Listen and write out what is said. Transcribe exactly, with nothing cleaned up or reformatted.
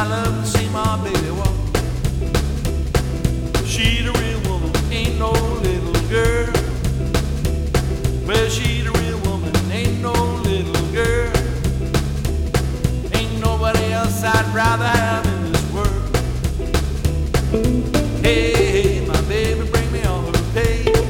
I love to see my baby walk. She the real woman, ain't no little girl. Well, she the real woman, ain't no little girl. Ain't nobody else I'd rather have.